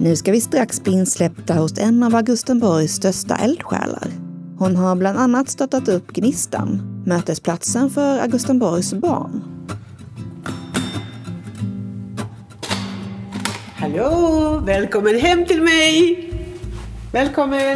Nu ska vi strax bli insläppta hos en av Augustenborgs största eldsjälar. Hon har bland annat startat upp Gnistan, mötesplatsen för Augustenborgs barn. Hallå, välkommen hem till mig! Välkommen!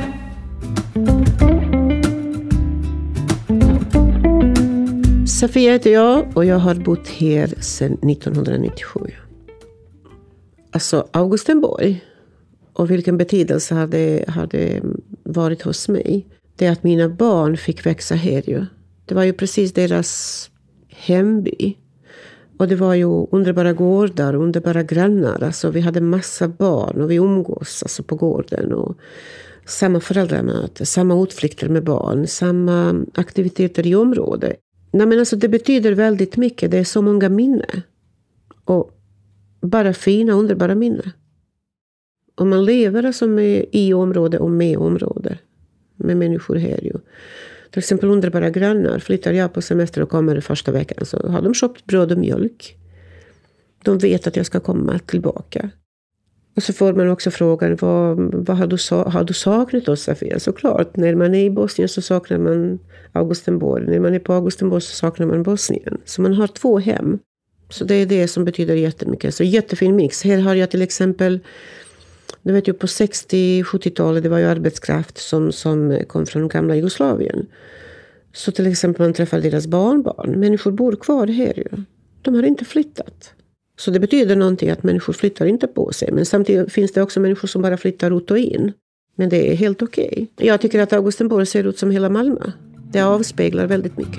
Sofia heter jag och jag har bott här sedan 1997. Alltså Augustenborg och vilken betydelse hade varit hos mig. Det är att mina barn fick växa här ju. Det var ju precis deras hemby. Och det var ju underbara gårdar, underbara grannar. Alltså vi hade massa barn och vi umgås alltså på gården. Och samma föräldramöte, samma utflykter med barn, samma aktiviteter i området. Nej, men alltså det betyder väldigt mycket. Det är så många minnen. Och bara fina, underbara minnen. Och man lever alltså i område och med område. Med människor här ju. Till exempel underbara grannar. Flyttar jag på semester och kommer första veckan så har de köpt bröd och mjölk. De vet att jag ska komma tillbaka. Och så får man också frågan, vad har du saknat oss, Sofia? Såklart, när man är i Bosnien så saknar man Augustenborg. När man är på Augustenborg så saknar man Bosnien. Så man har 2 hem. Så det är det som betyder jättemycket. Så jättefin mix. Här har jag till exempel, du vet ju på 60-70-talet, det var ju arbetskraft som kom från gamla Jugoslavien. Så till exempel man träffar deras barnbarn. Människor bor kvar här ju. De har inte flyttat. Så det betyder någonting att människor flyttar inte på sig. Men samtidigt finns det också människor som bara flyttar ut och in. Men det är helt okej. Jag tycker att Augustenborg ser ut som hela Malmö. Det avspeglar väldigt mycket.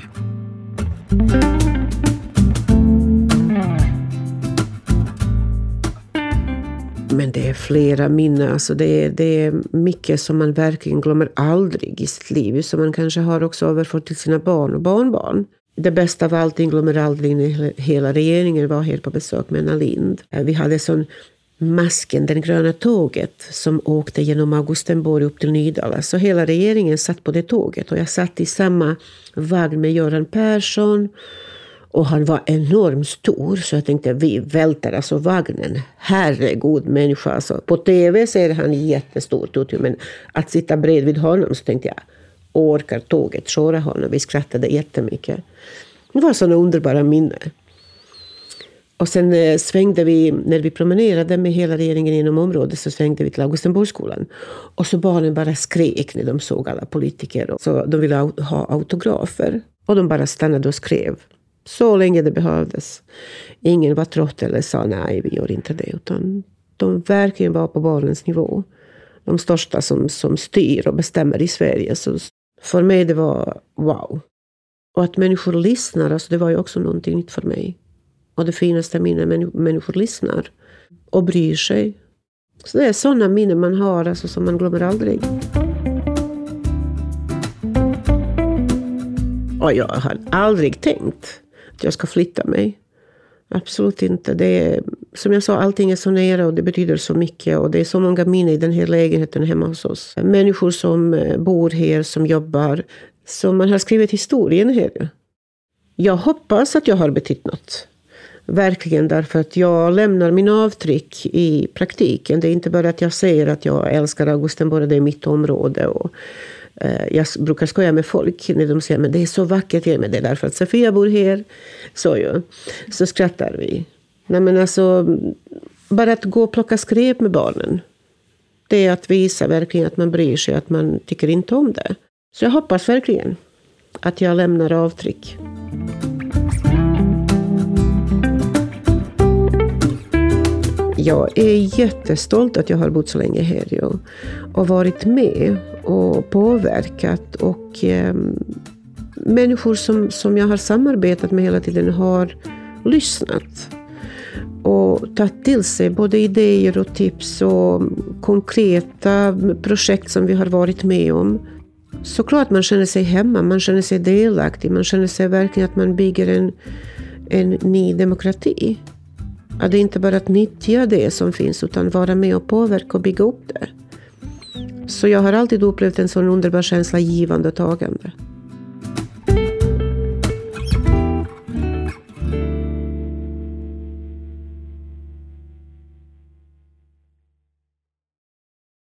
Men det är flera minnen. Alltså det är mycket som man verkligen glömmer aldrig i sitt liv. Som man kanske har också överfört till sina barn och barnbarn. Det bästa av allting glömmer aldrig när hela regeringen var här på besök med Anna Lind. Vi hade sån masken, den gröna tåget som åkte genom Augustenborg upp till Nydala. Så hela regeringen satt på det tåget. Och jag satt i samma vagn med Göran Persson. Och han var enormt stor så jag tänkte vi välter alltså vagnen. Herregud människa alltså. På tv ser han jättestort ut men att sitta bredvid honom så tänkte jag orkar tåget köra honom. Vi skrattade jättemycket. Det var sådana underbara minnen. Och sen svängde vi, när vi promenerade med hela regeringen inom området så svängde vi till Augustenborgsskolan. Och så barnen bara skrek när de såg alla politiker. Så de ville ha autografer. Och de bara stannade och skrev. Så länge det behövdes. Ingen var trött eller sa nej, vi gör inte det. Utan de verkligen var på barnens nivå. De största som styr och bestämmer i Sverige. Så för mig det var wow. Och att människor lyssnar, alltså det var ju också någonting nytt för mig. Och det finaste minnen, människor lyssnar. Och bryr sig. Så det är sådana minnen man har alltså, som man glömmer aldrig. Och jag har aldrig tänkt att jag ska flytta mig. Absolut inte. Det är, som jag sa, allting är så nära och det betyder så mycket. Och det är så många minnen i den här lägenheten hemma hos oss. Människor som bor här, som jobbar. Så man har skrivit historien här. Jag hoppas att jag har betytt något. Verkligen, därför att jag lämnar min avtryck i praktiken. Det är inte bara att jag säger att jag älskar Augustenborg, det är mitt område och jag brukar skoja med folk när de säger men det är så vackert här med det därför att Sofia bor här. Så skrattar vi. Nej, men alltså, bara att gå och plocka skräp med barnen. Det är att visa verkligen att man bryr sig, att man tycker inte om det. Så jag hoppas verkligen att jag lämnar avtryck. Jag är jättestolt att jag har bott så länge här och varit med och påverkat och människor som jag har samarbetat med hela tiden har lyssnat och tagit till sig både idéer och tips och konkreta projekt som vi har varit med om. Såklart man känner sig hemma, man känner sig delaktig, man känner sig verkligen att man bygger en ny demokrati. Att det inte bara att nyttja det som finns utan vara med och påverka och bygga upp det. Så jag har alltid upplevt en sån underbar känsla givande och tagande.